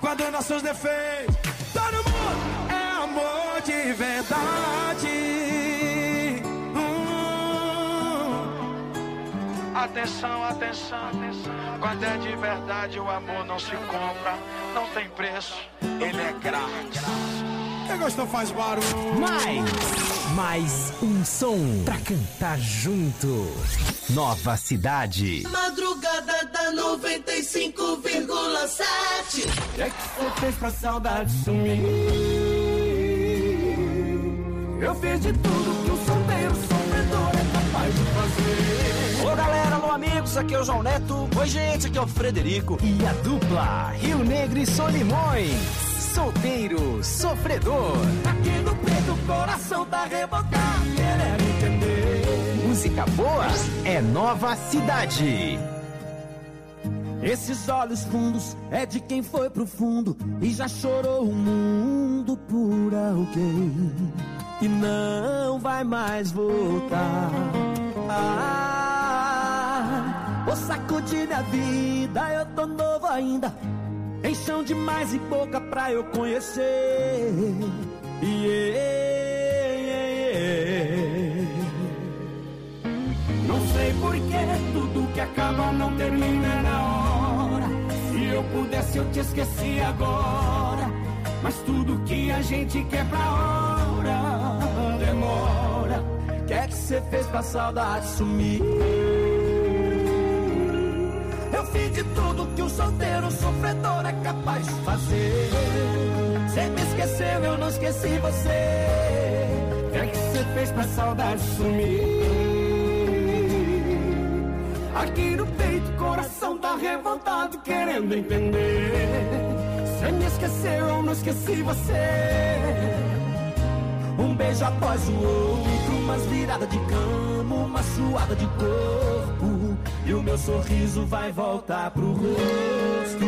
Guarda nossos defeitos. Todo mundo é amor de verdade. Atenção, atenção, atenção. Quando é de verdade, o amor não se compra, não tem preço, ele é grátis. Quem gostou faz barulho. Mais um som pra cantar junto. Nova Cidade. Madrugada da 95,7. O que é que você fez pra saudade sumir? Eu fiz de tudo que um solteiro sofredor é capaz de fazer. Ô galera, alô amigos, aqui é o João Neto. Oi gente, aqui é o Frederico. E a dupla Rio Negro e Solimões. Solteiro, sofredor. Aqui no peito o coração tá revoltado, querendo entender. Música boa é Nova Cidade. Esses olhos fundos é de quem foi pro fundo e já chorou o mundo por alguém e não vai mais voltar. Vou sacudir minha vida, eu tô novo ainda. Tem chão demais e boca pra eu conhecer. Não sei porquê, tudo que acaba não termina na hora. Se eu pudesse eu te esqueci agora, mas tudo que a gente quer pra hora demora. O que é que você fez pra saudade sumir? Eu fiz de tudo que um solteiro sofredor é capaz de fazer. Você me esqueceu, eu não esqueci você. O que é que você fez pra saudade sumir? Aqui no peito o coração tá revoltado, querendo entender. Você me esqueceu, eu não esqueci você. Um beijo após o outro, umas viradas de cama, uma suada de corpo, e o meu sorriso vai voltar pro rosto.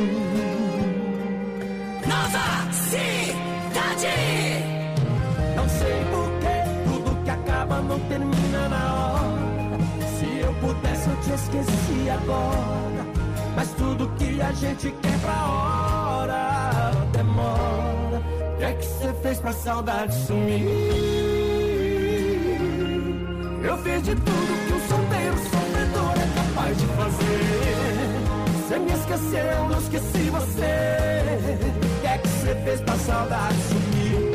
Nova Cidade. Não sei porquê, tudo que acaba não termina na hora. Se eu pudesse eu te esqueci agora, mas tudo que a gente quer pra hora demora. O que é que você fez pra saudade sumir? Eu fiz de tudo que um solteiro sofredor é capaz de fazer. Você me esqueceu, eu não esqueci você. O que é que você fez pra saudade sumir?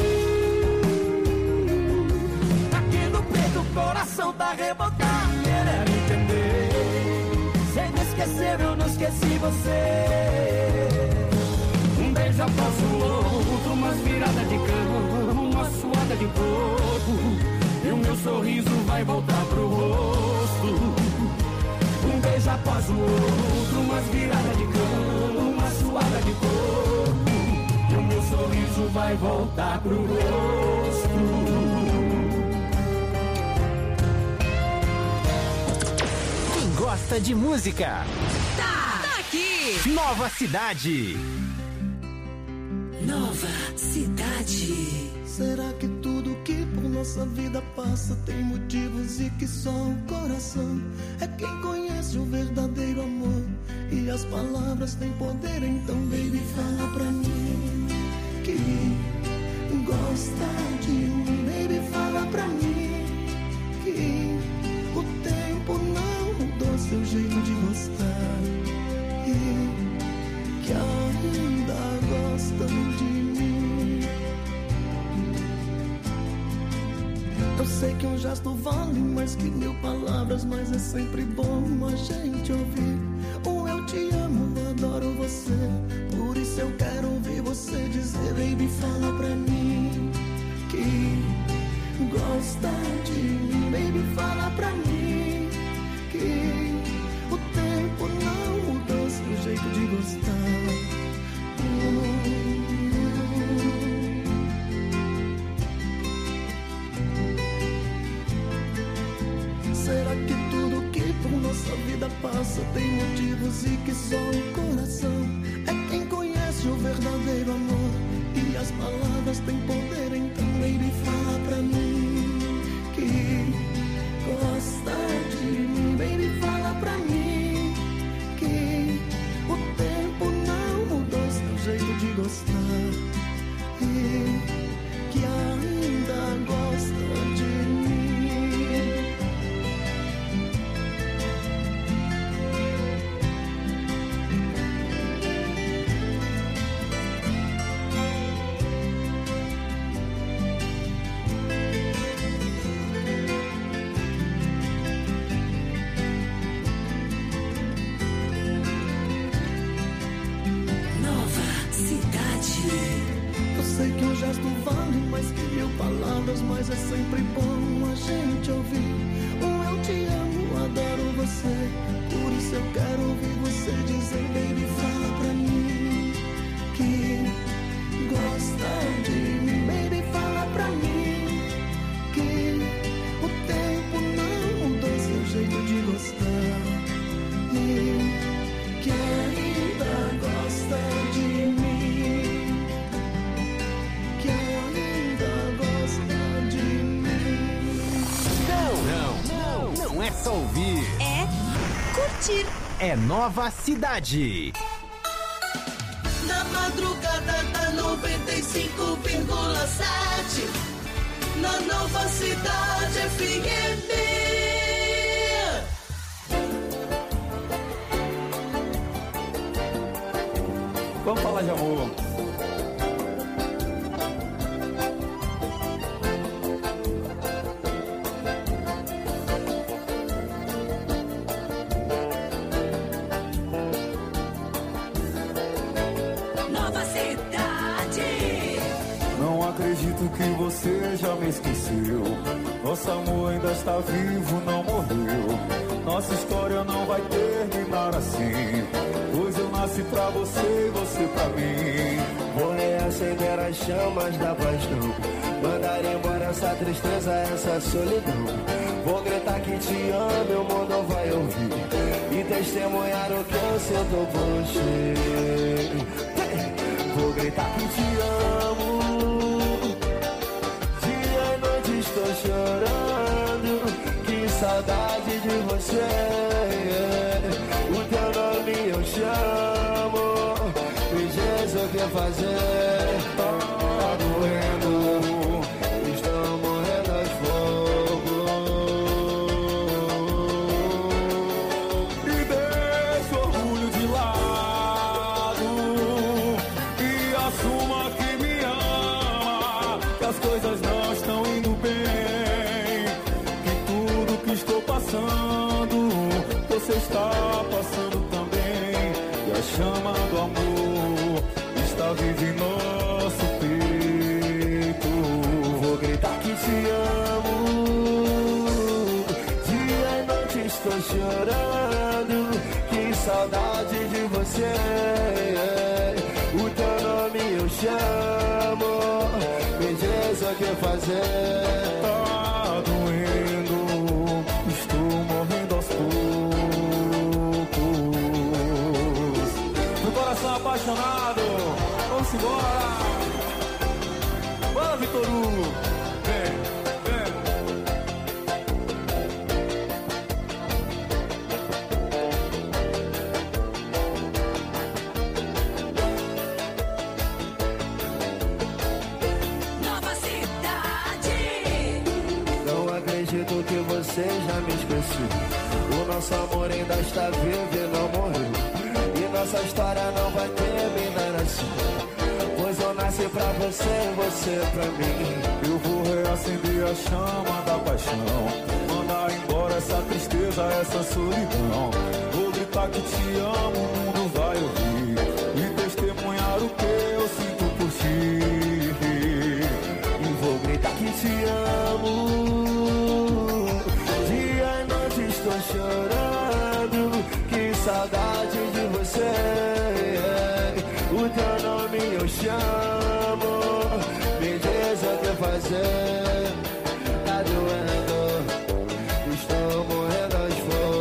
Aqui no peito o coração tá revoltado, querendo entender. Você me esqueceu, eu não esqueci você. Um beijo após o outro, umas viradas de cama, uma suada de corpo, e o meu sorriso vai voltar pro rosto. Um beijo após o outro, umas viradas de cama, uma suada de corpo, e o meu sorriso vai voltar pro rosto. Quem gosta de música, Tá aqui. Nova Cidade. Nova Cidade. Será que tudo que por nossa vida passa tem motivos e que só o coração é quem conhece o verdadeiro amor? E as palavras têm poder, então baby fala pra mim que gosta de mim. Baby fala pra mim que o tempo não mudou seu jeito de gostar e que ainda gostam de mim. Eu sei que um gesto vale mais que 1000 palavras, mas é sempre bom a gente ouvir o eu te amo, eu adoro você. Por isso eu quero ouvir você dizer, baby, fala pra mim que gosta de mim. Baby, fala pra mim que o tempo não mudou seu jeito de gostar. Será que tudo que por nossa vida passa tem motivos e que só o coração é quem conhece o verdadeiro amor? E as palavras têm poder, então baby fala pra mim que gosta de mim. Baby fala pra mim que o tempo não mudou seu jeito de de gostar e que ainda gosta de mim. Eu sei que um gesto vale mais que 1000 palavras, mas é sempre bom a gente ouvir eu te amo, adoro você. Por isso eu quero ouvir você dizer, baby, fala pra mim que gosta de mim. Baby, fala pra mim que o tempo não mudou seu jeito de gostar e que ainda gosta de mim. Não é só ouvir, é curtir. É Nova Cidade. Na madrugada da 95,7, na Nova Cidade FM. Vamos falar de amor. Acredito que você já me esqueceu. Nosso amor ainda está vivo, não morreu. Nossa história não vai terminar assim, pois eu nasci pra você e você pra mim. Vou reacender as chamas da paixão, mandar embora essa tristeza, essa solidão. Vou gritar que te amo, o mundo vai ouvir e testemunhar o que eu sinto por ti. Vou gritar que te amo, estou chorando, que saudade de você. O teu nome eu chamo, me diz o que fazer. Tá doendo, estou morrendo aos fogos. E deixa o orgulho de lado e assuma que me ama, que as coisas não estão indo bem, que tudo que estou passando, você está passando também. E a chama do amor está viva em nosso peito. Vou gritar que te amo, dia e noite estou chorando, que saudade de você. O teu nome eu chamo, me diz o que fazer. Tá doendo, estou morrendo aos poucos. No coração apaixonado, vamos embora. Bora, Vitor Hugo. Vem. Acredito que você já me esqueceu. O nosso amor ainda está vivo e não morreu, e nossa história não vai terminar assim, pois eu nasci pra você e você pra mim. Eu vou reacender a chama da paixão, mandar embora essa tristeza, essa solidão. Vou gritar que te amo, o mundo vai ouvir e testemunhar o que eu sinto por ti. E vou gritar que te amo, estou chorando, que saudade de você. O teu nome eu chamo, me diz o que fazer. Tá doendo, estou morrendo aos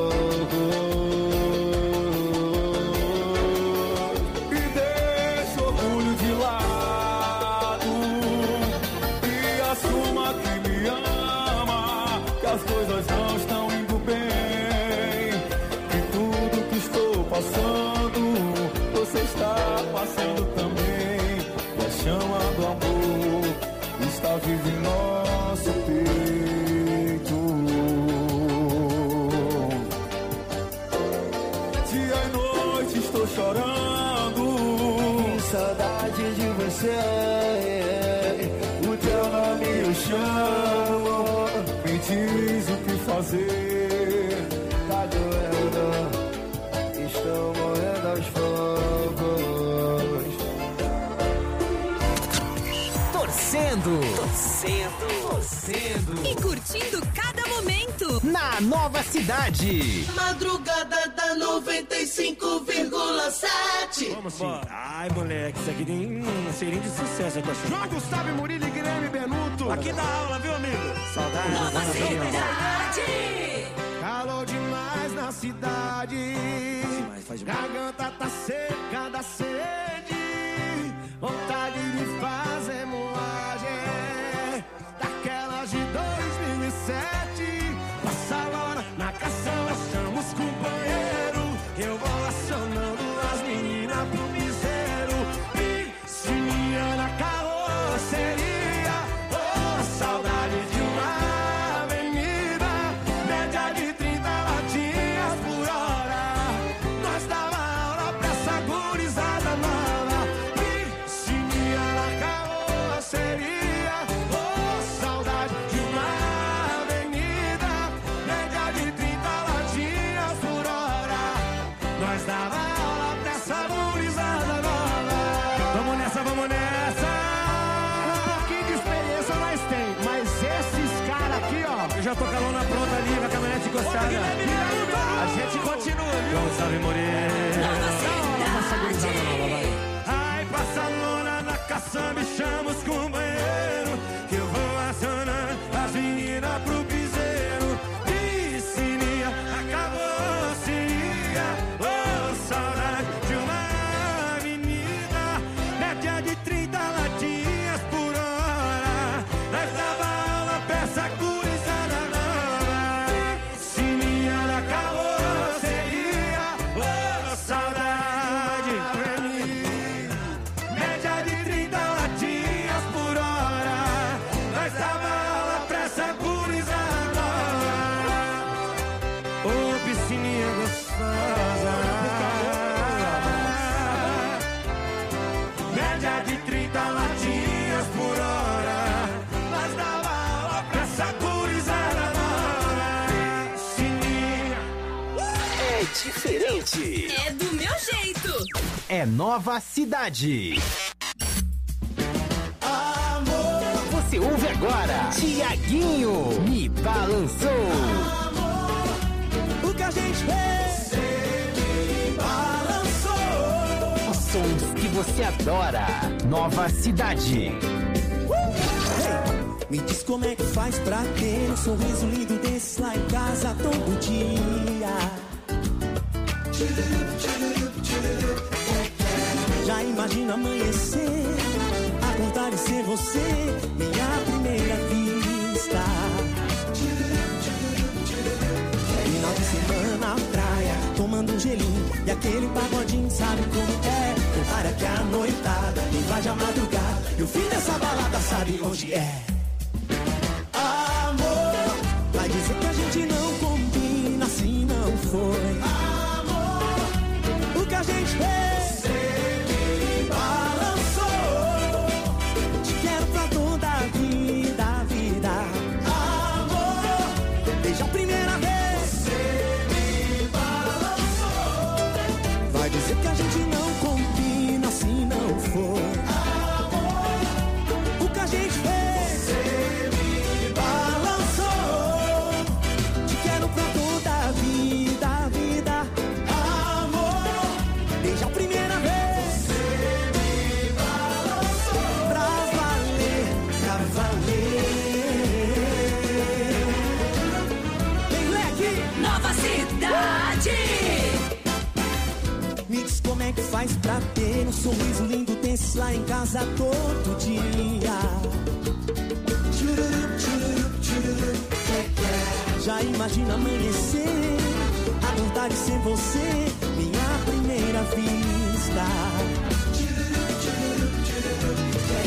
fogos. E deixa o orgulho de lado e assuma que me ama, que as coisas não estão indo bem, que tudo que estou passando, você está passando também. chama do amor está viva em nosso peito. Dia e noite estou chorando, que saudade de você. O teu nome eu chamo, me diz o que fazer. Tá doendo, estou morrendo aos poucos. Torcendo e curtindo cada momento na nova cidade. Madrugada da 95,7. Vamos sim. Ai, moleque, isso aqui tem um cheirinho de sucesso com a João Gustavo, Murilo e Guilherme Benuto. Aqui da aula, viu, amigo? Saudade. Nova cidade. Calor demais na cidade. Faz demais. Garganta tá seca da sede. Vontade de fazer moagem daquelas de 2007. Passa a hora na caçamba, chama os companheiros. Eu vou acionando as meninas pro piseiro. Piscininha na carroceria. Oh, saudade de uma avenida. Média de 30 latinhas por hora. Nós dava aula pra essa gurizada nova. Piscininha na carroceria. Oh, saudade de uma avenida. Média de 30 latinhas por hora. Nós dava aula pra essa gurizada nova. Vamos nessa, vamos nessa. Um pouquinho de experiência nós tem, mas esses caras aqui, ó. Eu já tô com a lona pronta ali, com a caminhonete encostada. A gente continua, viu? Vamos, salve, Moreno. Nova cidade. Ai, passa a lona na caçamba e chama os companheiros. Que eu vou acionando as meninas pro piseiro. Piscininha, acabou, seria. Oh, saudade de uma avenida. Média de 30 latinhas por hora. Nós dava aula pra essa gurizada nova. Piscininha na carroceria. Oh, saudade. Média de 30 latinhas por hora. Nós dava aula pra essa gurizada nova. Ô, piscininha gostosa. Média de 30 latinhas por hora. Nós dava aula pra essa gurizada nova. Piscininha. É diferente. É do meu jeito. É nova cidade. Você ouve agora Tiaguinho Me Balançou. O que a gente fez? Me balançou. Os sons que você adora. Nova cidade. Me diz como é que faz pra ter um sorriso lindo desse lá em casa todo dia. Já imagina amanhecer, acordar e ser você, minha primeira vista. Final de semana na praia, tomando um gelinho e aquele pagodinho, sabe como é? Para que a noitada invade a madrugada e o fim dessa balada sabe onde é. Amor, vai dizer que a gente não combina, assim não foi. Amor, o que a gente fez? Você me balançou. Te quero pra toda a vida, vida. Amor, desde a primeira vez. Você me balançou. Vai dizer que a gente não combina, assim não foi. Amor, o que a gente fez? Você me balançou. Te quero pra toda a vida, vida. Amor, desde a primeira vez. Você me balançou. Pra valer, pra valer. Vem, leque! Nova cidade. Me diz como é que faz pra ter um sorriso lindo desse lá em casa todo dia. Tchururup, tchururup, tchururup, já imagina amanhecer, acordar e ser você, minha primeira vista. Tchururup, tchururup, tchururup,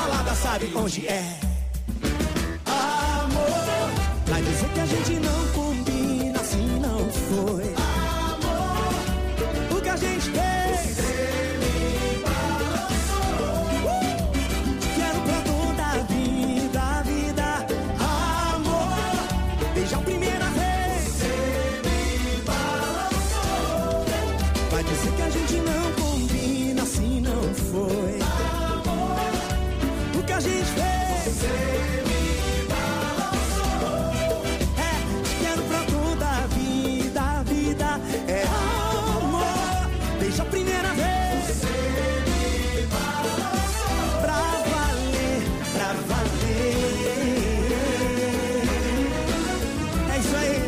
balada sabe onde é. Amor, vai dizer que a gente não combina, assim não foi. Amor, o que a gente fez, você me balançou. Te quero pra toda a vida, vida. Amor, desde a primeira vez, você me balançou. Vai dizer que a gente não combina, assim não foi. Amor, o que a gente fez, você me balançou. Te quero pra toda a vida, vida. É amor, desde a primeira vez, você me balançou. Pra valer, pra valer. É isso aí.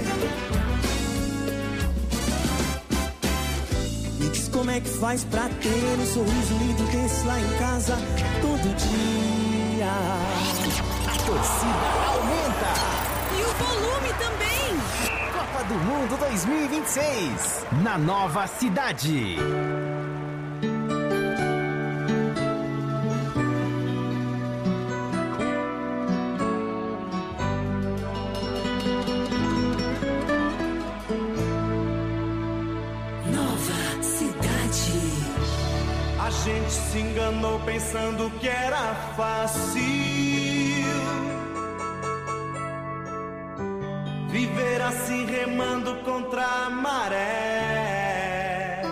Me diz como é que faz pra ter um sorriso lindo desse lá em casa todo dia. A torcida aumenta. E o volume também. Copa do Mundo 2026. Na Nova Cidade. Nova Cidade. A gente se enganou pensando que era fácil viver assim remando contra a maré.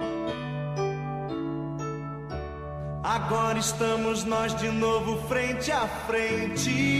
Agora estamos nós de novo frente a frente.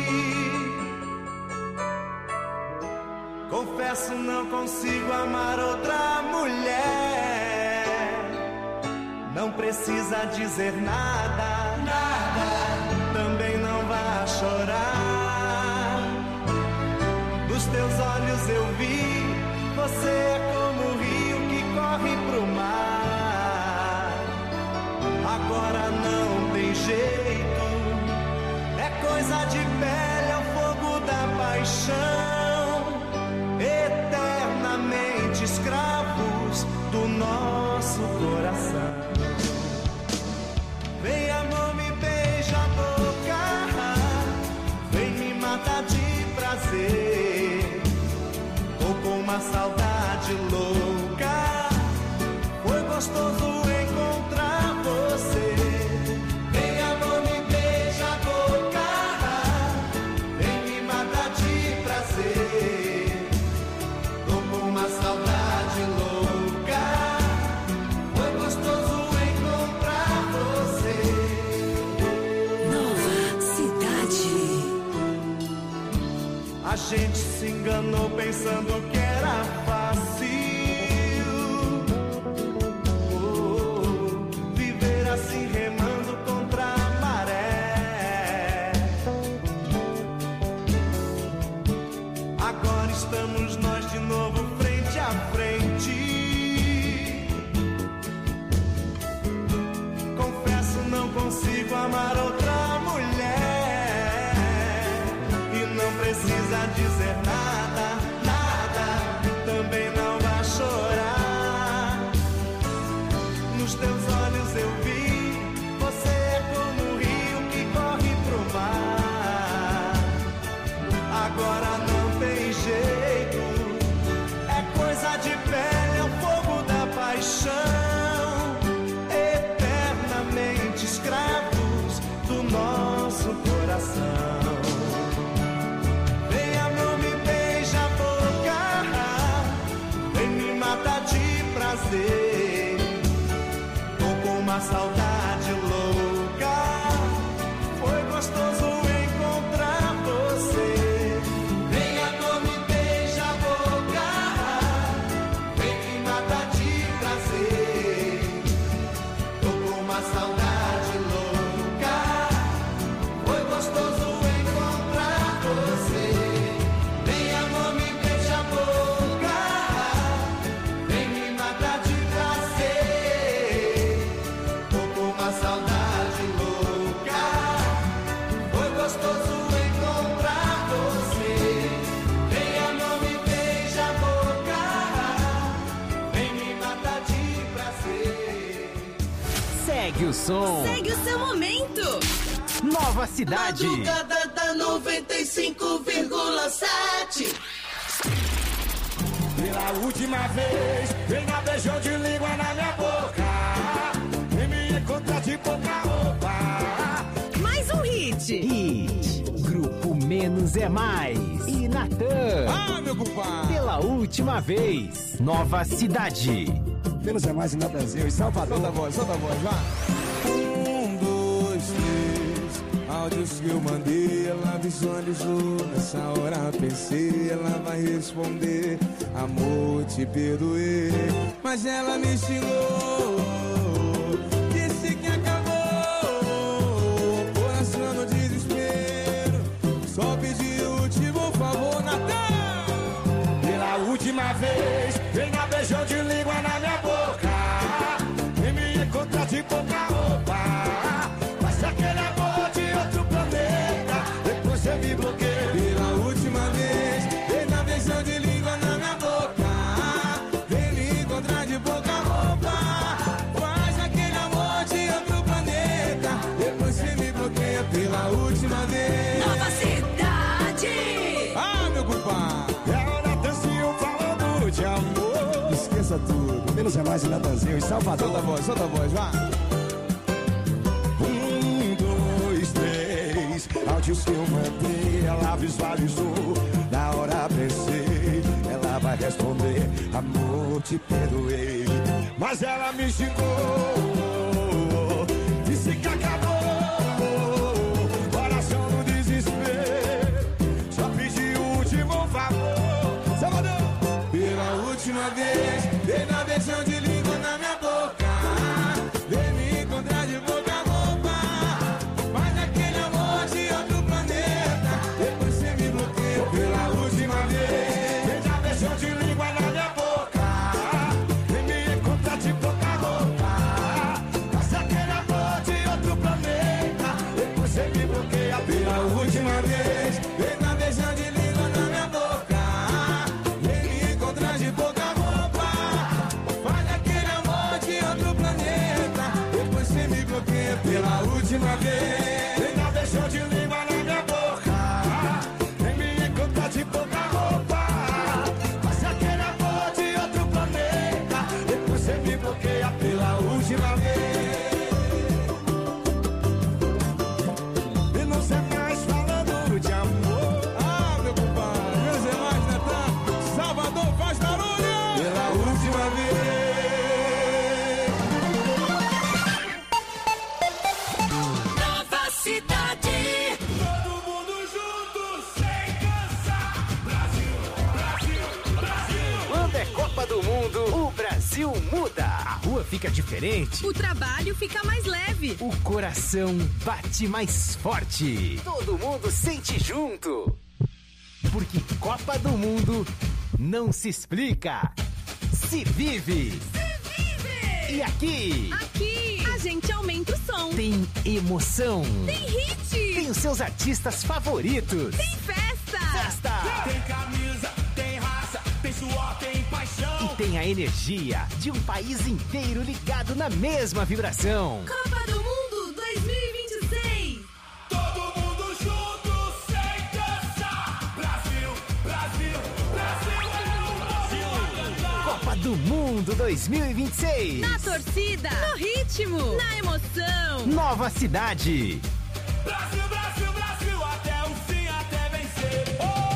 Confesso, não consigo amar outra mulher. Não precisa dizer nada, nada. Também não vá chorar. Nos teus olhos eu vi, você é como o rio que corre pro mar. Agora não tem jeito, é coisa de pele, é o fogo da paixão. Eternamente escravos do nosso coração. Vem amor, me beija a boca, vem me matar de prazer. Tô com uma saudade louca, foi gostoso encontrar você. Vem amor, me beija a boca, vem me matar de prazer. Tô com uma saudade louca, foi gostoso encontrar você. Nova Cidade. A gente se enganou pensando que era fácil viver assim remando contra a maré. Agora estamos nós de novo frente a frente. Confesso, não consigo amar outra mulher. E não precisa dizer nada, nada. Também não vai chorar. Nos teus olhos eu vi, você é como o rio que corre pro mar. Agora não tem jeito, é coisa de pele, é o fogo da paixão. Eternamente escravos do nosso coração. Vem amor, me beija a boca, vem me matar de prazer. Tô com uma saudade louca, foi gostoso encontrar você. Vem amor, me beija a boca, vem me matar de prazer. Tô com uma saudade louca, foi gostoso encontrar você. Vem amor, me beija a boca, vem me matar de prazer. Tô com uma saudade louca, foi gostoso encontrar você. Vem amor, me beija a boca, vem me matar de prazer. Segue o som. Segue o seu momento. Nova Cidade. Madrugada da 95,7. Pela última vez, vem na beijão de língua na minha boca. Vem me encontrar de pouca roupa. Mais um hit. Hit. Grupo Menos é Mais. E Natan. Ah, meu compadre. Pela última vez. Nova Cidade. Menos é Mais e Natanzinho em Salvador. Solta a voz, vai. 1, 2, 3. Áudios que eu mandei, ela visualizou. Nessa hora pensei, ela vai responder. Amor, te perdoei, mas ela me xingou. Disse que acabou, coração no desespero. Só pedi o último favor, Natan. Pela última vez, vem na beijão de língua na minha boca. Vem me encontrar de pouca roupa. Mas aquele amor de outro planeta, depois você me bloqueia. Pela última vez, vem na beijão de língua na minha boca. Vem me encontrar de pouca roupa. Faz aquele amor de outro planeta, depois você me bloqueia. Pela última vez. Nova Cidade. Ah, meu compadre, é o Natanzinho falando de amor. Esqueça tudo, menos é mais e Natanzinho em Salvador. Solta a voz, vai. 1, 2, 3. Áudios que eu mandei, ela visualizou. Na hora pensei, ela vai responder. Amor, te perdoei, mas ela me xingou. Disse que acabou, coração no desespero. Só pedi o último favor, Salvador. Pela última vez, vem na beijão de língua na minha boca. Vem me encontrar de boca a boca. Faz aquele amor de outro planeta, depois você me bloqueia. Pela última vez, vem na beijão de língua na minha boca. Vem me encontrar de boca a boca. Faz aquele amor de outro planeta, depois você me bloqueia. Pela última vez, vem na beijão de língua na minha boca. Vem me encontrar de boca a boca. Faz aquele amor de outro planeta, depois você me bloqueia. Pela última vez, vem na beijão de língua na minha boca. Vem me encontrar de boca a roupa. Faz aquele amor de outro planeta, depois você me bloqueia. Pela última vez. E não sei mais falando de amor. Ah, meu compadre, meus irmãos, Natan, Salvador faz barulho. Pela última vez. Nova Cidade. Todo mundo junto, sem cansar. Brasil, Brasil, Brasil. Quando é Copa do Mundo, o Brasil muda. A rua fica diferente. O trabalho fica mais leve. O coração bate mais forte. Todo mundo sente junto. Porque Copa do Mundo não se explica, se vive. E aqui Aqui, a gente aumenta o som. tem emoção. Tem hit. Tem os seus artistas favoritos. Tem festa. Festa. Tem camisa, tem raça, tem suor, tem paixão. E tem a energia de um país inteiro ligado na mesma vibração. Copa do Mundo 2026. Todo mundo junto, sem cansar. Brasil, Brasil, Brasil é o Brasil a cantar. Copa do Mundo 2026. Na torcida. No ritmo. Na emoção. Nova Cidade. Brasil, Brasil, Brasil, até o fim, até vencer.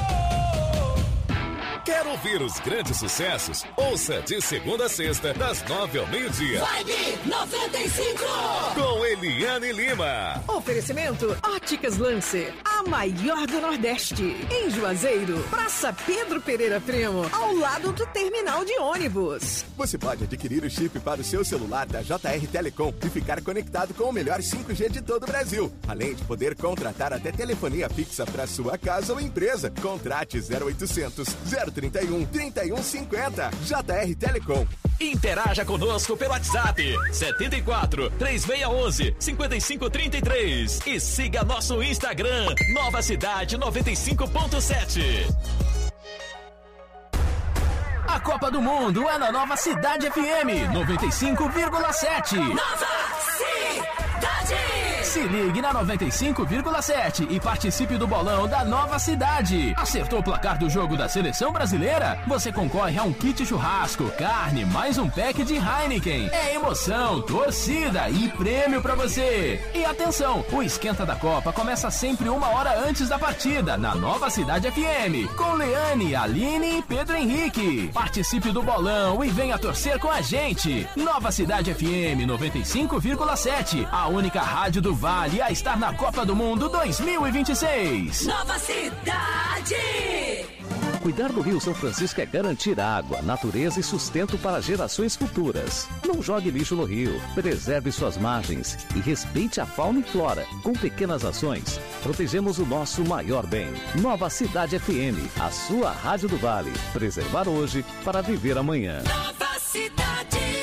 Quer ouvir os grandes sucessos? Ouça de segunda a sexta, das 9 ao meio-dia. Vibe 95. Com Eliane Lima. Oferecimento Óticas Lancer, a maior do Nordeste. Em Juazeiro, Praça Pedro Pereira Primo, ao lado do terminal de ônibus. Você pode adquirir o chip para o seu celular da JR Telecom e ficar conectado com o melhor 5G de todo o Brasil. Além de poder contratar até telefonia fixa para sua casa ou empresa. Contrate 0800 031 3150. JR Telecom. Interaja conosco pelo WhatsApp 74 3611 5533 e siga nosso Instagram Nova Cidade 95.7. A Copa do Mundo é na Nova Cidade FM 95,7. Nova Cidade. Se ligue na 95,7 e participe do bolão da Nova Cidade. Acertou o placar do jogo da Seleção Brasileira? Você concorre a um kit churrasco, carne, mais um pack de Heineken. É emoção, torcida e prêmio pra você. E atenção, o Esquenta da Copa começa sempre 1 hora antes da partida, na Nova Cidade FM, com Leane, Aline e Pedro Henrique. Participe do bolão e venha torcer com a gente. Nova Cidade FM 95,7, a única rádio do Vale a estar na Copa do Mundo 2026. Nova Cidade! Cuidar do Rio São Francisco é garantir água, natureza e sustento para gerações futuras. Não jogue lixo no rio, preserve suas margens e respeite a fauna e flora. Com pequenas ações, protegemos o nosso maior bem. Nova Cidade FM, a sua rádio do Vale. Preservar hoje para viver amanhã. Nova Cidade!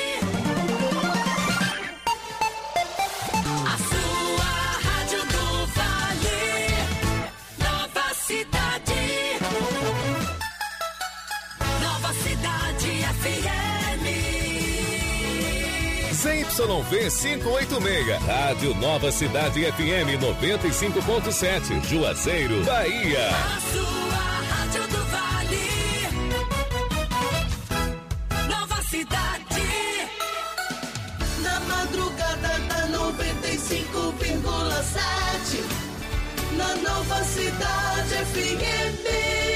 ZYV 586, Rádio Nova Cidade FM 95.7, Juazeiro, Bahia. A sua rádio do Vale. Nova Cidade. Na madrugada da 95,7. Na Nova Cidade FM.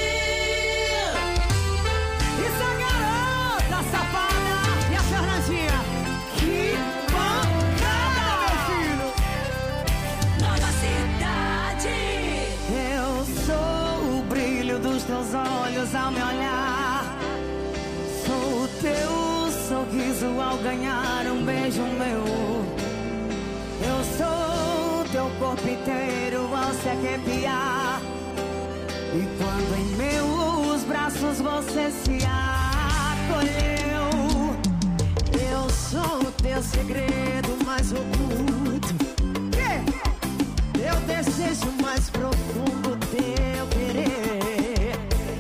Isso é garota safada e a Fernandinha. Que pancada, meu filho! Nova Cidade. Eu sou o brilho dos teus olhos ao me olhar. Sou o teu sorriso ao ganhar um beijo meu. Eu sou o teu corpo inteiro ao se arrepiar. E quando em meus braços você se acolheu, eu sou o teu segredo mais oculto. Teu desejo mais profundo, teu querer.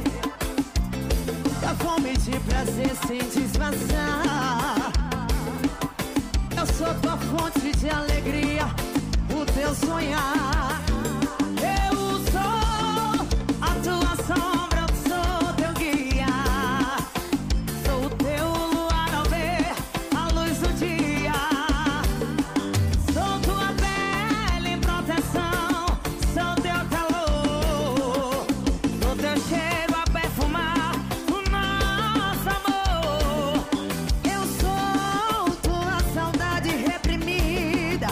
Da fome de prazer sem disfarçar. Eu sou tua fonte de alegria, o teu sonhar. Eu sou a tua sombra, eu sou teu guia. Sou o teu luar ao ver a luz do dia. Sou tua pele em proteção, sou teu calor. Sou teu cheiro a perfumar o nosso amor. Eu sou tua saudade reprimida.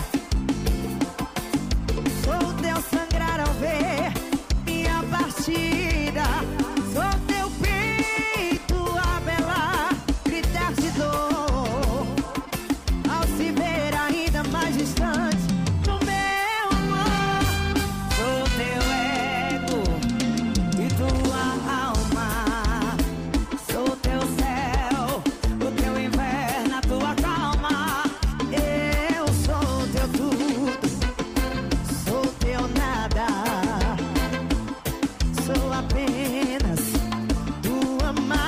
Sou teu sangrar ao ver minha partida. Sou teu peito a belar, gritar de dor ao se ver ainda mais distante do meu amor. Sou teu ego e tua alma. Sou teu céu, o teu inverno, a tua calma. Eu sou teu tudo, sou teu nada. Sou apenas tua amada.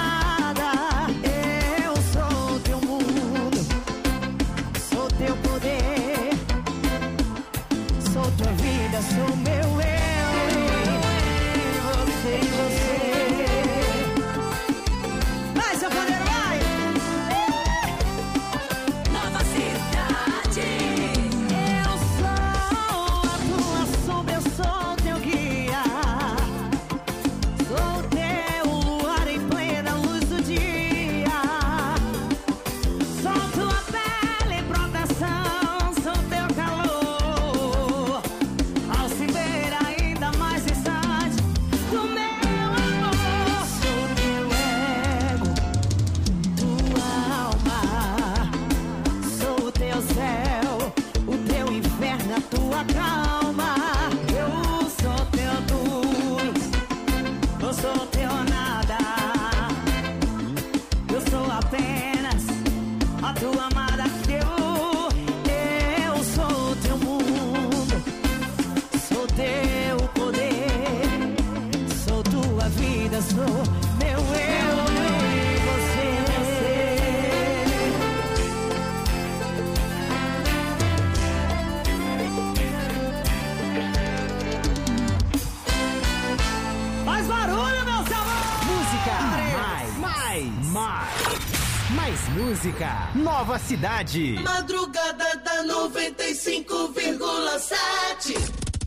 Mais música. Nova Cidade. Madrugada da 95,7.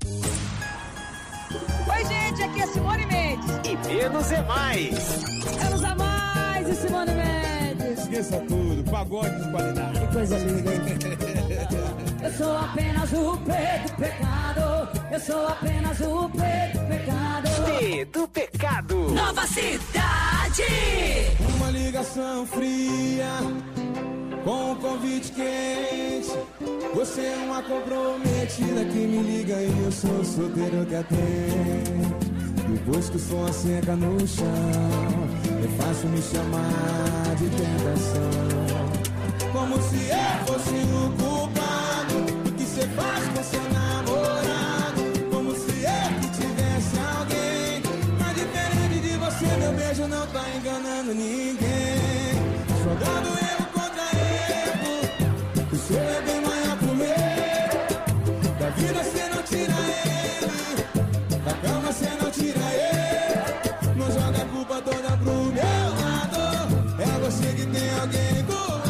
Oi, gente, aqui é Simone Mendes. E menos é mais. Menos é mais e Simone Mendes. Esqueça tudo, pagode de qualidade. Que coisa linda, hein? Eu sou apenas o P do pecado. Eu sou apenas o P do pecado. P do pecado. Nova Cidade. Uma ligação fria com um convite quente. Você é uma comprometida que me liga e eu sou solteiro que atende. Depois que o som seca no chão, é fácil me chamar de tentação. Como se eu fosse o culpado do que você faz com seu namorado. Como se eu que tivesse alguém. Mas diferente de você, meu beijo não tá enganando ninguém. Jogando erro contra erro. O seu é bem maior que o meu. Da vida você não tira ele. Da cama você não tira ele. Não joga a culpa toda pro meu lado. É você que tem alguém do lado.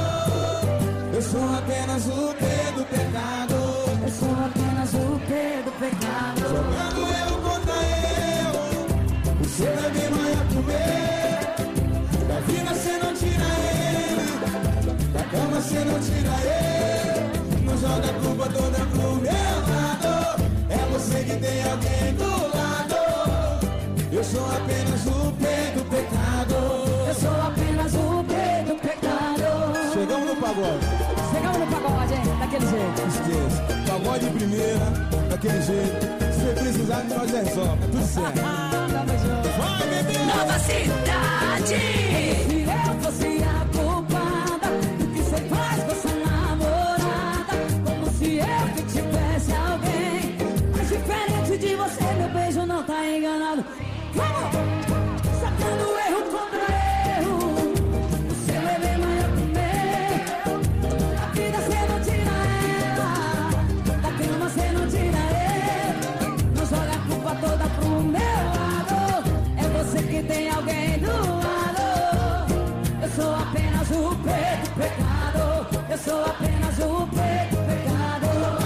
Eu sou apenas o P do pecado. Eu sou apenas o P do pecado. Jogando eu contra eu. O seu é bem maior que o meu. Da vida você não tira ele. Da cama você não tira ele. Não joga a culpa toda pro meu lado. É você que tem alguém do lado. Eu sou apenas o P do pecado. Eu sou apenas o P do pecado. Chegamos no pagode. Chegamos no pagode, hein? Daquele jeito. Esqueça. Pagode de primeira, daquele jeito. Se você precisar, nós resolve. Tudo certo. Tamo junto. Vai, bebê! Nova Cidade. Se eu fosse a culpada do que você faz com sua namorada. Como se eu que tivesse alguém. Mas diferente de você, meu beijo não tá enganado. Vamos! Sacando erro contra erro. O seu é bem maior que o meu. Da vida você não tira ela. Da cama você não tira ele. Não joga a culpa toda pro meu lado. É você que tem alguém do lado. Eu sou apenas o P do pecado. Eu sou apenas o P do pecado.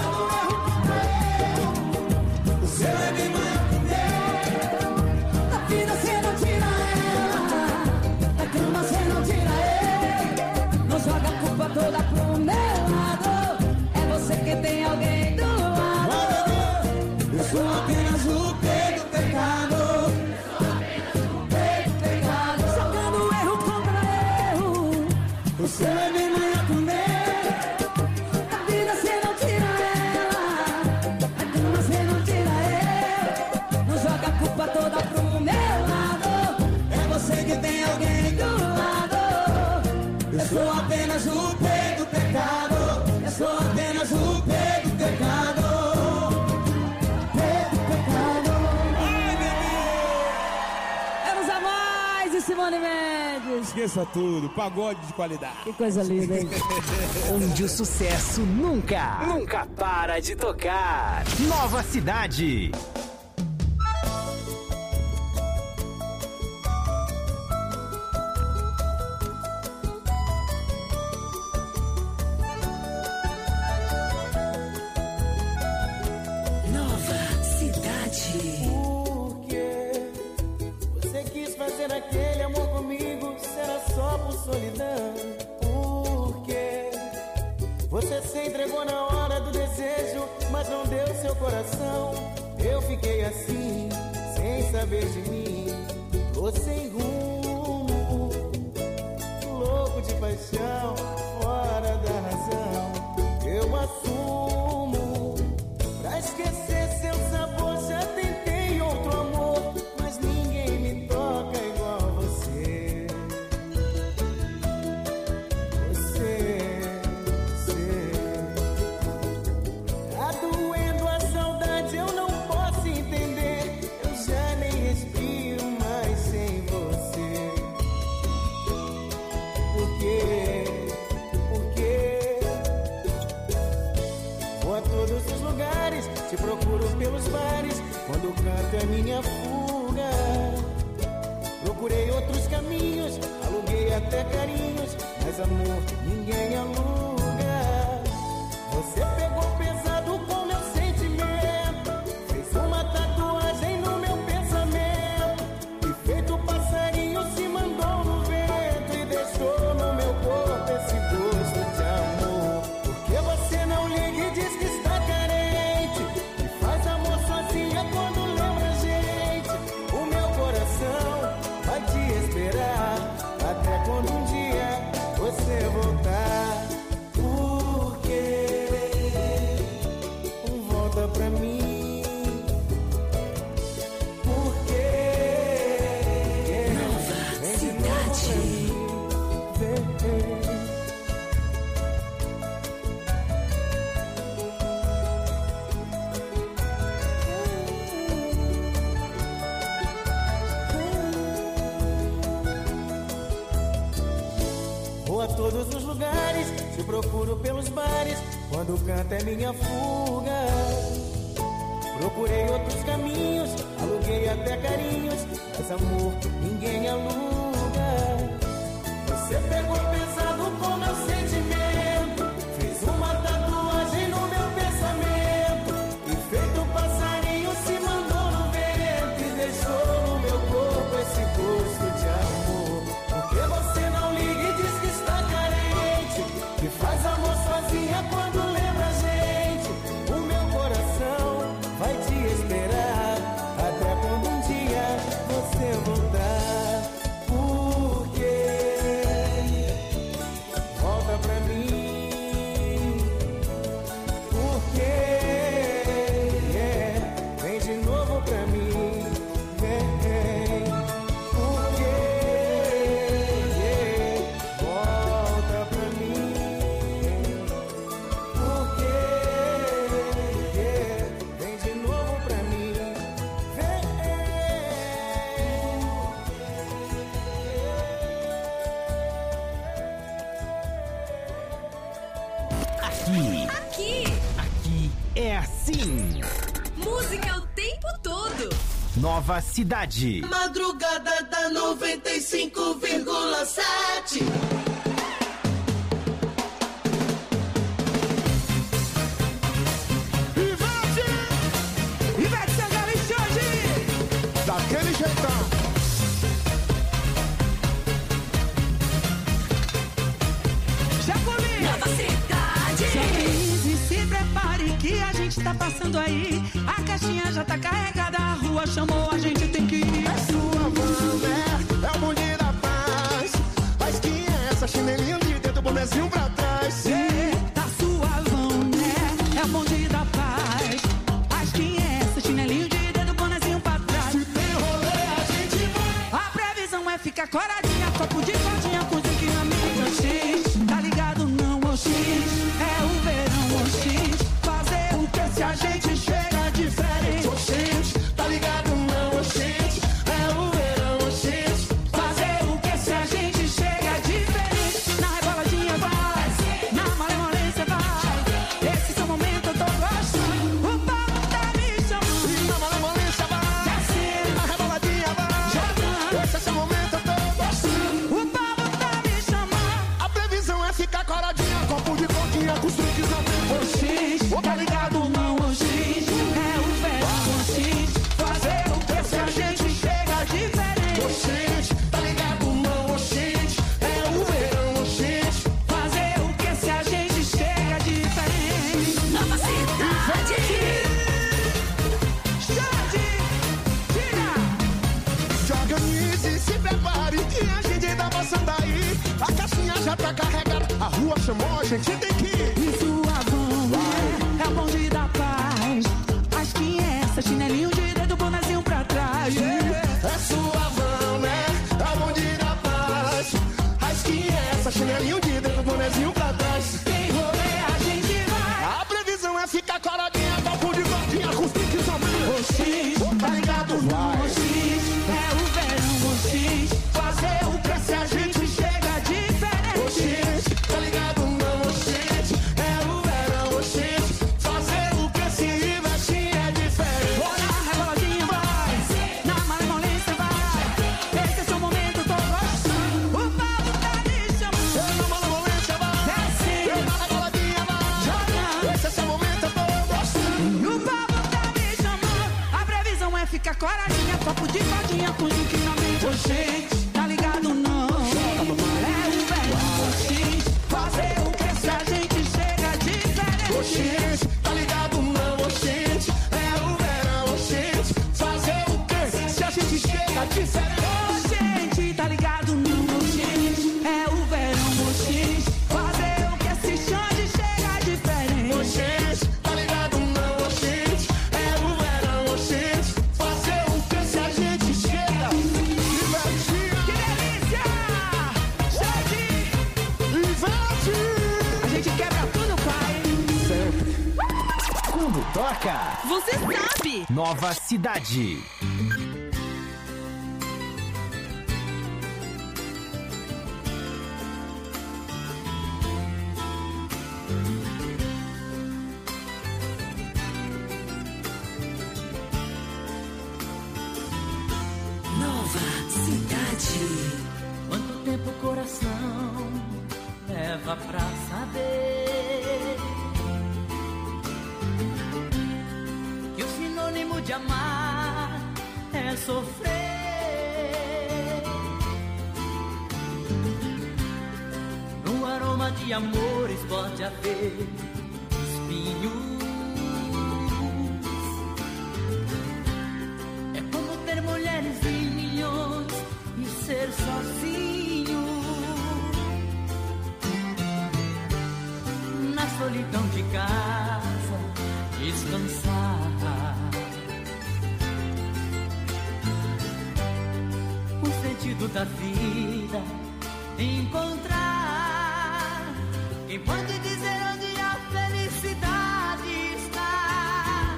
O seu é bem maior que o meu. Da vida você não tira ela. Da cama você não tira ele. Não joga a culpa toda pro meu lado. É você que tem alguém do lado. Eu sou apenas o P do pecado. Jogando erro contra erro. O seu é bem maior que o meu. Da vida você não tira ela. Da cama você não tira ele. Não joga a culpa toda pro meu lado. É você que tem alguém do lado. Eu sou apenas o P do pecado. Eu sou apenas o P do pecado. P do pecado. Vamos a mais e Simone Mendes. Esqueça tudo, pagode de qualidade. Que coisa linda, hein? Onde o sucesso nunca para de tocar. Nova Cidade. Nova Cidade. Por quê? Você quis fazer aquele amor comigo, será só por solidão? Por quê? Você se entregou na hora do desejo, mas não deu seu coração. Eu fiquei assim, sem saber de mim, tô sem rumo, louco de paixão, fora da razão. Eu assumo, pra esquecer seu sabor já tentei outro amor, mas ninguém me toca igual você. Tá doendo a saudade, eu não posso entender. Eu já nem respiro mais sem você. outros caminhos, aluguei até carinhos, mas amor ninguém aluga. Você pegou pesado com meu sentimento, fez uma tatuagem no meu pensamento, e feito passarinho se mandou no vento e deixou no meu corpo esse gosto de amor. Porque você não liga e diz que está carente, e faz amor sozinha quando lembra a gente. O meu coração vai te esperar até quando um dia você voltar. Porque volta pra mim. Porque vem de novo pra mim. Vou a todos os lugares, te procuro pelos bares, quando canto é minha fuga. Procurei outros caminhos, aluguei até carinhos, mas amor ninguém aluga. Você pegou pesado com meu sentimento, fez uma tatuagem no meu pensamento, e feito passarinho se mandou no vento e deixou no meu corpo esse gosto de amor. Porque você não liga e diz que está carente, que faz amor sozinha quando lembra a gente. O meu coração vai te esperar até quando um dia você voltar. Porque volta pra mim. Porque vem de novo pra mim. Vem. Porque volta pra mim. Porque vem de novo pra mim. Aqui é assim. Música o tempo todo. Nova Cidade. Madrugada da 95,7. Ivete Sangalo e Jorge, daquele jeitão. Jacolinha. Nova Cidade. Japonese, se prepare que a gente tá passando aí. A caixinha já tá carregada, a rua chamou, a gente tem que ir. É sua van, né? É o bonde da paz. Mas quem é essa chinelinha de dedo, bonezinho pra trás? Tá suavão, né? É o bonde da paz. Mas quem é essa chinelinho de dedo, bonezinho pra trás? Se tem rolê, a gente vai. A previsão é ficar coradinha, copo de cordinha com drink na mídia X. Tá ligado não, X? É o verão, X. Fazer o que se a gente chega diferente? Oxente, tá ligado não, oxente. É o verão, oxente. Fazer o que se a gente chega diferente? Na reboladinha vai, na malemolência vai. Esse seu momento eu tô gostando. O papo tá me chamando. E na malemolência vai, na reboladinha vai. Esse é seu momento, eu tô gostando. O papo tá me chamando. A previsão é ficar coradinha, copo de coquinha com os drinks na mesa. X, tá ligado não, X? É o verão, X. Fazer o que se a gente chega diferente? Oxente, tá ligado não, oxente. É o verão, oxente. Fazer o que se a gente chega diferente? Nova Cidade. Jorge, diga. Se organize, se prepare que a gente tá passando aí. A caixinha já tá carregada, a rua chamou, a gente tem que ir. E sua van, né? É o bonde da paz. Mas quem é essa? Chinelinho de dedo, bonezinho pra trás. É sua van, né? É o bonde da paz. Mas quem é essa? Chinelinho de dedo, bonezinho pra trás. Tem rolê, a gente vai. A previsão é ficar coradinha, copo de gordinha com os drinks na mesa. X, tá ligado não, X? É o verão, X. Fazer o que se a gente chega diferente? Oxente, tá ligado não, oxente. É o verão, oxente. Fazer o que se investir é diferente. Vou na reboladinha vai, na malemolência vai. Esse é seu momento, tô toca. Você sabe. Nova Cidade. Quanto tempo o coração leva pra saber que o sinônimo de amar é sofrer? No aroma de amores pode haver espinhos. É como ter mulheres e milhões e ser sozinho na solidão de casa, descansar. O sentido da vida encontrar. Quem pode dizer onde a felicidade está?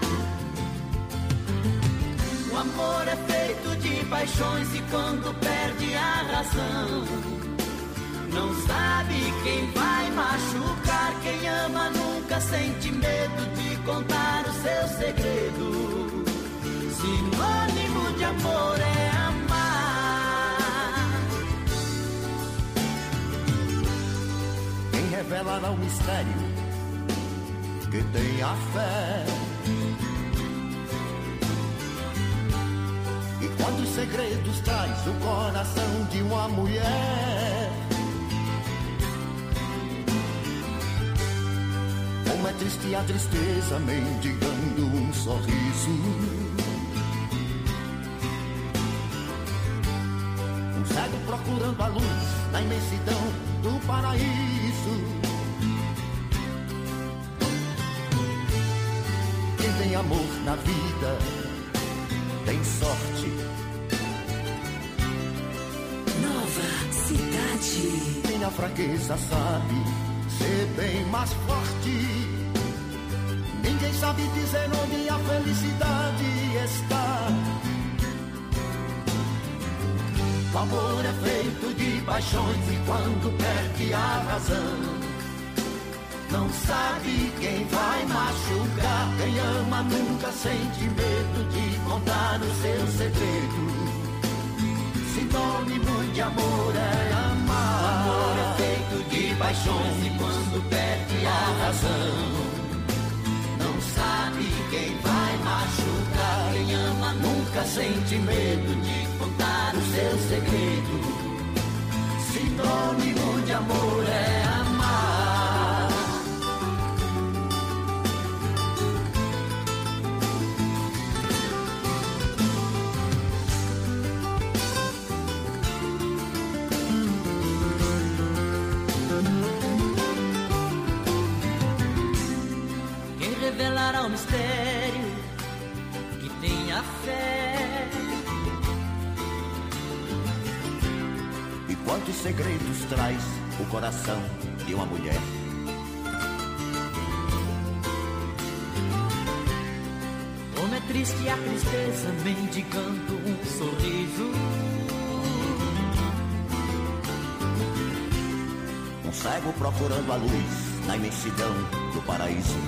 O amor é feito de paixões e quando perde a razão, não sabe quem vai machucar. Quem ama nunca sente medo de contar o seu segredo. Sinônimo de amor é amar. Quem revelará o mistério que tem a fé? E quantos segredos traz o coração de uma mulher? Como é triste a tristeza mendigando um sorriso. Um cego procurando a luz na imensidão do paraíso. Quem tem amor na vida tem sorte. Nova Cidade. Quem a fraqueza sabe ser bem mais forte. Ninguém sabe dizer onde a felicidade está. O amor é feito de paixões e quando perde a razão, não sabe quem vai machucar. Quem ama nunca sente medo de contar o seu segredo. Sinônimo de amor é amar. O amor é feito de paixões e quando perde a razão, não sabe quem vai machucar. Quem ama nunca sente medo de contar o seu segredo. Sinônimo de amor é amar. Quem revelará o mistério que tem a fé? E quantos segredos traz o coração de uma mulher? Como é triste a tristeza mendigando um sorriso. Um cego procurando a luz na imensidão do paraíso.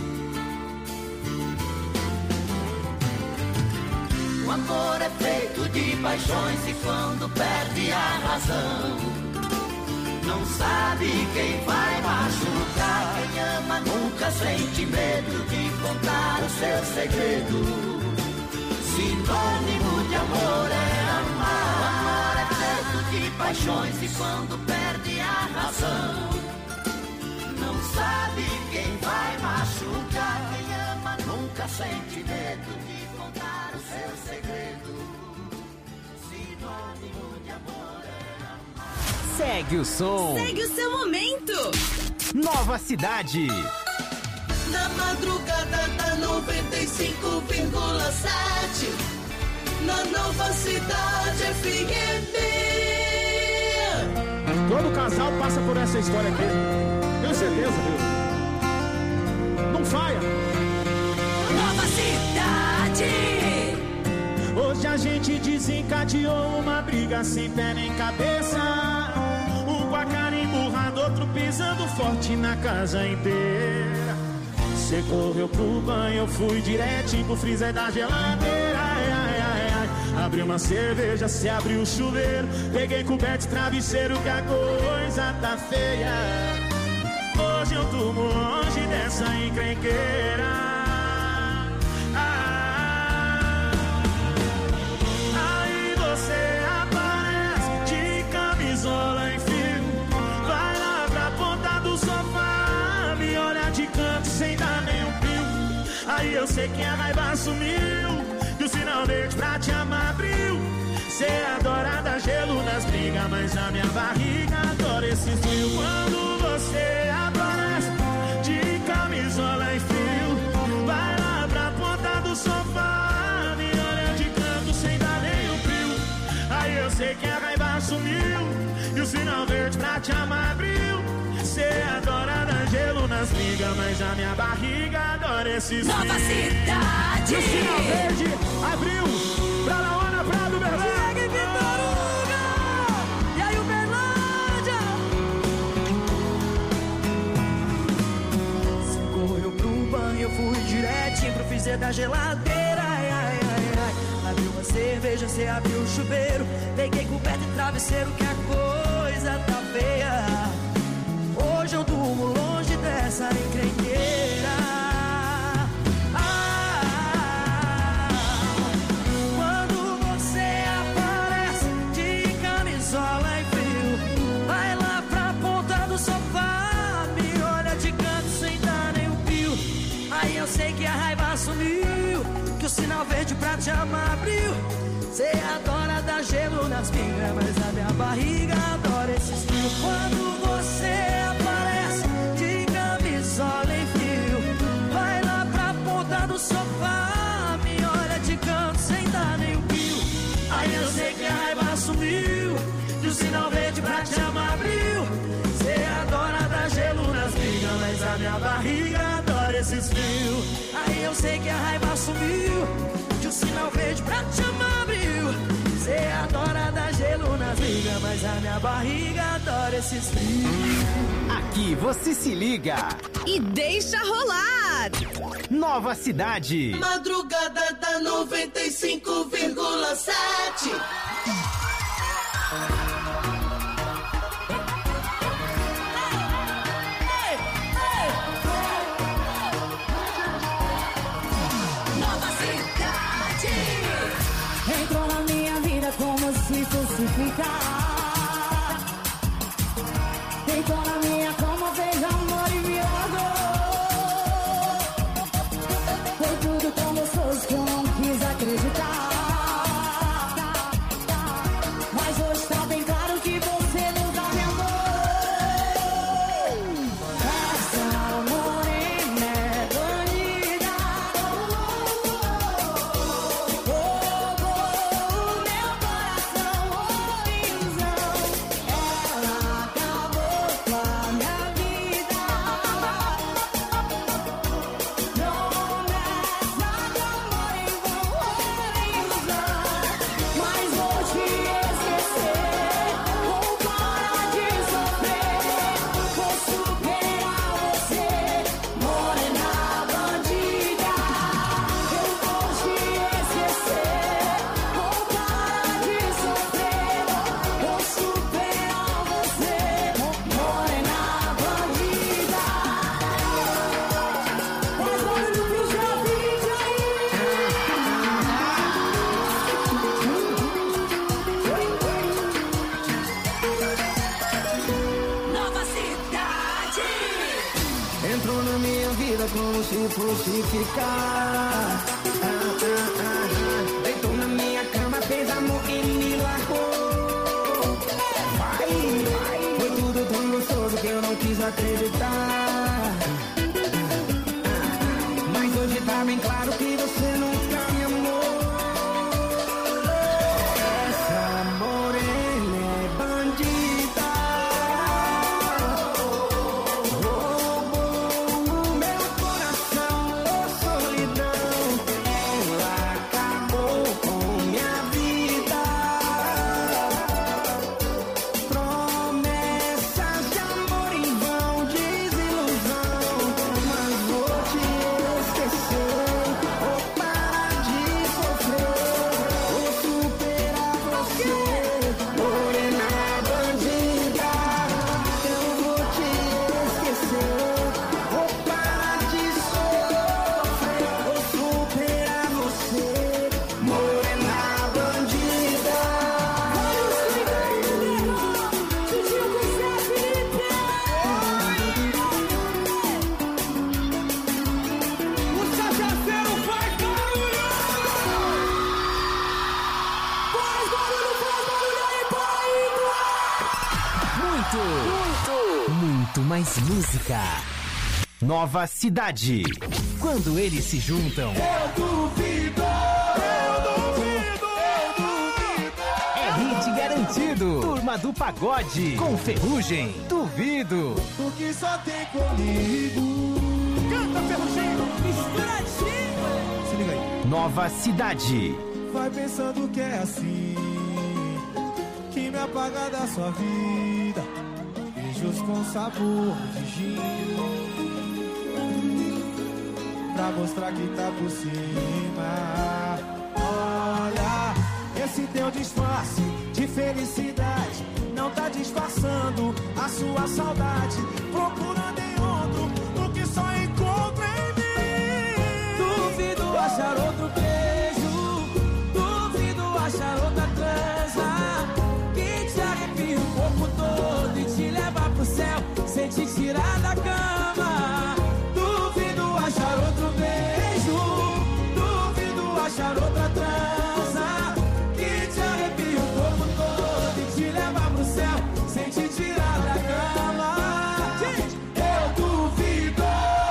O amor é feito de paixões e quando perde a razão, não sabe quem vai machucar. Quem ama nunca sente medo de contar o seu segredo. Sinônimo de amor é amar. O amor é feito de paixões e quando perde a razão, não sabe quem vai machucar. Quem ama nunca sente medo de contar o seu segredo. Sinônimo de amor é amar. Segue o som. Segue o seu momento. Nova Cidade. Na madrugada da 95,7. Na Nova Cidade FM. Todo casal passa por essa história aqui. Tenho certeza, viu? Não falha. Nova cidade. Hoje a gente desencadeou uma briga sem pé nem cabeça. Um com a cara emburrada, outro pisando forte na casa inteira. Cê correu pro banho, eu fui direitinho pro freezer da geladeira. Ai, ai, ai, ai. Abri uma cerveja, cê abriu o chuveiro. Peguei coberto e travesseiro que a coisa tá feia. Hoje eu durmo longe dessa encrenqueira. Aí você aparece de camisola em fio. Vai lá pra ponta do sofá, me olha de canto sem dar nenhum pio. Aí eu sei que a raiva sumiu e o sinal verde pra te amar abriu. Cê adora dar gelo nas brigas, mas a minha barriga adora esse frio. Quando você aparece de camisola em fio, vai lá pra ponta do sofá, me olha de canto sem dar nenhum frio. Aí eu sei que a raiva sumiu e o sinal verde pra te amar abriu. Cê adora dar gelo nas brigas, mas a minha barriga adora esse frio. Nova cidade. E o sinal verde abriu pra Laona, pra do Berlândia. E aí, Uberlândia? Cê correu pro banho, eu fui direitinho pro freezer da geladeira. Ai, ai, ai, ai. Abriu uma cerveja, cê abriu o chuveiro. Peguei coberto e travesseiro que a coisa tá feia. Hoje eu durmo longe dessa encrenqueira. Quando você aparece de camisola e frio, vai lá pra ponta do sofá, me olha de canto sem dar nenhum pio. Aí eu sei que a raiva sumiu, que o sinal verde pra te amar abriu. Cê adora dar gelo nas pingas, mas a minha barriga adora esse frio. Quando você aparece de camisola em fio, vai lá pra ponta do sofá, me olha de canto sem dar nenhum pio. Aí eu sei que a raiva sumiu e o sinal verde pra te amar abriu. Cê adora dar gelo nas brigas, mas a minha barriga adora esses frios. Aí eu sei que a raiva sumiu e o sinal verde pra te amar abriu. Cê adora dar gelo nas brigas, mas a minha barriga adora esses frios. Aqui você se liga e deixa rolar. Nova cidade. Madrugada da 95,7. Entrou na minha vida como se fosse ficar. Deitou na minha cama, fez amor e me largou. Foi tudo tão gostoso que eu não quis acreditar. Mas hoje tá bem claro que você nunca me amou. Essa morena é bandida. Como se fosse ficar. Deitou na minha cama, fez amor e me largou. Foi tudo tão gostoso que eu não quis acreditar. Mas hoje tá bem claro que você nunca me amou. Essa morena é bandida. Roubou o meu coração, oh solidão. muito mais música. Nova Cidade. Quando eles se juntam, Eu duvido. é hit garantido. Turma do Pagode com Ferrugem. Duvido. O que só tem comigo. Canta, Ferrugem. Misturadinho. Se liga aí. Nova Cidade. Vai pensando que é assim, que me apaga da sua vida. Beijos com sabor de gin, pra mostrar que tá por cima. Olha, esse teu disfarce de felicidade não tá disfarçando a sua saudade. Procurando em outro o que só encontra em mim. Duvido achar outro beijo, duvido achar outra transa que te arrepia o corpo todo e te leva pro céu sem te tirar da cama. Duvido achar outro beijo, duvido achar outra transa que te arrepia o corpo todo e te leva pro céu sem te tirar da cama. Eu duvido,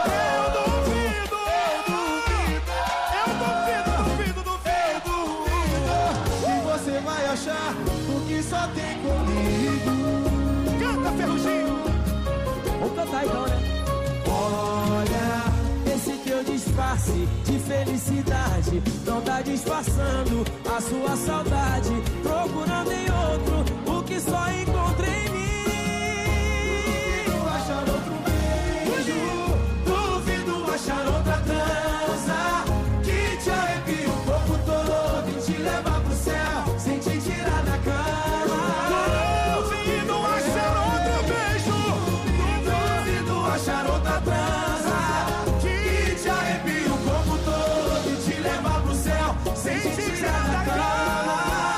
que você vai achar o que só tem comigo. Canta, Ferrugem. Vamos cantar então, né? Olha, esse teu disfarce de felicidade não tá disfarçando a sua saudade. Procurando em outro o que só encontra em mim. Duvido achar outro beijo, duvido achar outra transa que te arrepia o corpo todo e te leva pro céu sem te tirar da cama. Duvido achar outro beijo, duvido achar outra transa que te arrepia o corpo todo e te leva pro céu sem te tirar da cama.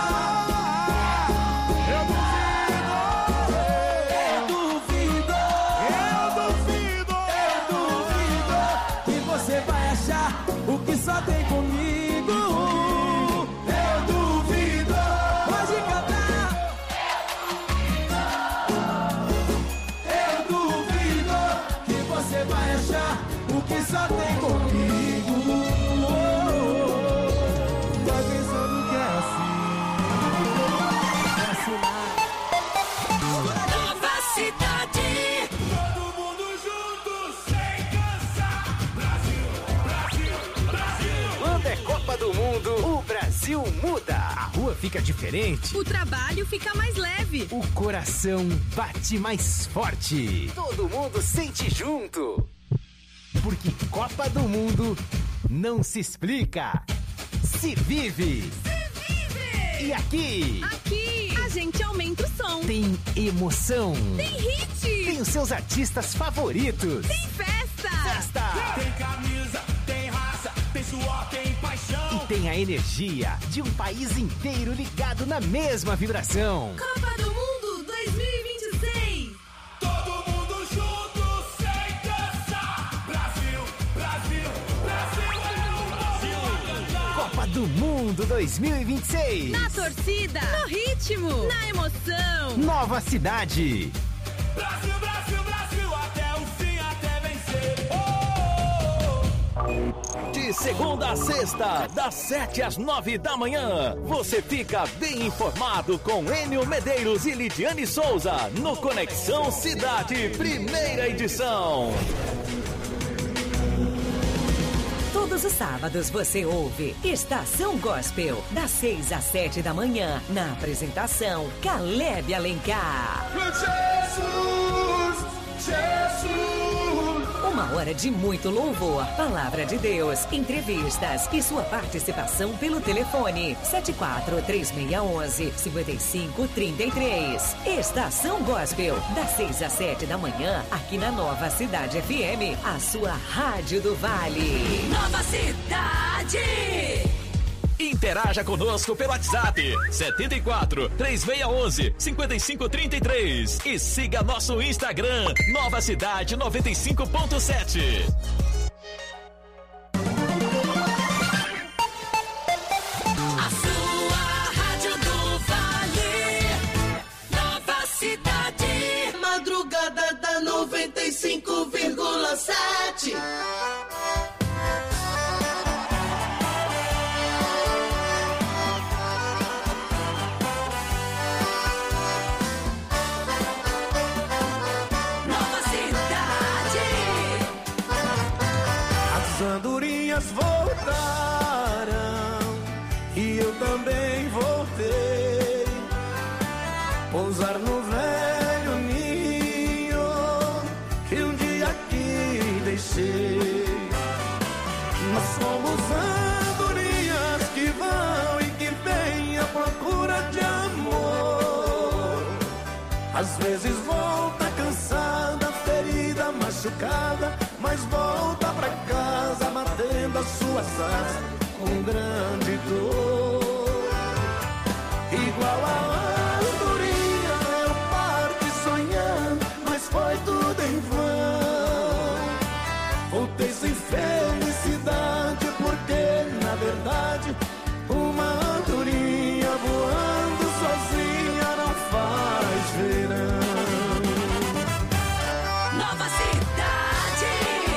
Eu duvido que você vai achar o que só tem comigo. Eu duvido. Pode cantar. Eu duvido que você vai achar o que só tem comigo. Vai pensando que é assim. Nova Cidade. Todo mundo junto, sem cansar. Brasil, Brasil, Brasil. Quando é Copa do Mundo, o Brasil muda. A rua fica diferente. O trabalho fica mais leve. O coração bate mais forte. Todo mundo sente junto. Porque Copa do Mundo não se explica, se vive. E aqui Aqui, a gente aumenta o som. tem emoção. Tem hit. Tem os seus artistas favoritos. Tem festa. Tem camisa, tem raça, tem suor, tem paixão. E tem a energia de um país inteiro ligado na mesma vibração. Copa do Mundo 2026. Todo mundo junto, sem cansar. Brasil, Brasil, Brasil, Brasil a cantar. Copa do Mundo 2026. Na torcida. No ritmo. Na emoção. Nova Cidade. Brasil, Brasil, Brasil, até o fim, até vencer. De segunda a sexta, das 7 às 9 da manhã, você fica bem informado com Enio Medeiros e Lidiane Souza no Conexão Cidade, primeira edição. Todos os sábados você ouve Estação Gospel, das 6 às 7 da manhã, na apresentação Caleb Alencar. Jesus, Jesus. Uma hora de muito louvor, palavra de Deus, entrevistas e sua participação pelo telefone 74-3611-5533. Estação Gospel, das 6 às 7 da manhã, aqui na Nova Cidade FM, a sua rádio do Vale. Nova Cidade. Interaja conosco pelo WhatsApp 74-3611-5533 e siga nosso Instagram, Nova Cidade 95.7. A sua rádio do Vale. Nova Cidade. 95,7. As andorinhas voltaram e eu também voltei. Pousar no velho ninho que um dia aqui deixei. Nós somos andorinhas que vão e que vêm à procura de amor. Às vezes volta cansada, ferida, machucada, mas volta pra casa batendo as suas asas com grande dor. Igual a andorinha eu parti sonhando, mas foi tudo em vão. Voltei sem felicidade porque na verdade uma andorinha voando sozinha não faz verão. Nova Cidade.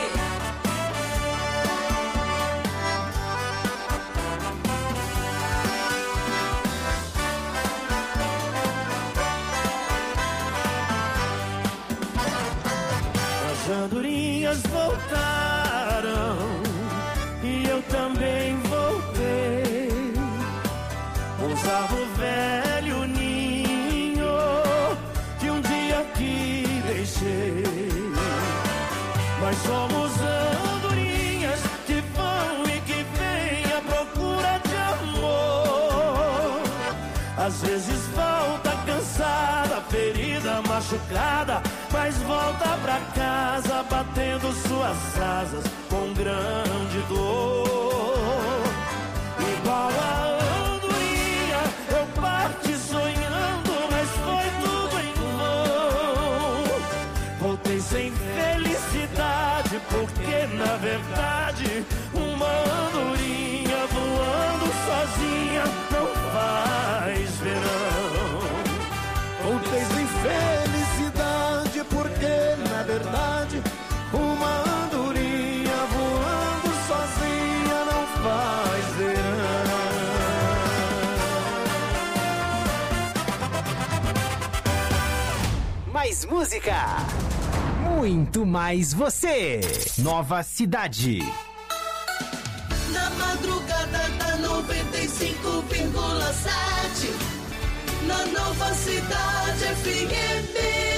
As andorinhas voltaram e eu também voltei. Pousar no velho ninho que um dia aqui deixei. Nós somos andorinhas que vão e que vêm à procura de amor. Às vezes volta cansada, ferida, machucada, mas volta pra casa batendo suas asas com grande dor. Igual a andorinha eu parti sonhando, mas foi tudo em vão. Voltei sem felicidade porque na verdade uma andorinha voando sozinha não faz verão. Voltei sem felicidade porque na verdade uma andorinha voando sozinha não faz verão. Mais música, muito mais você. Nova Cidade. Na madrugada da 95,7. Na Nova Cidade FM.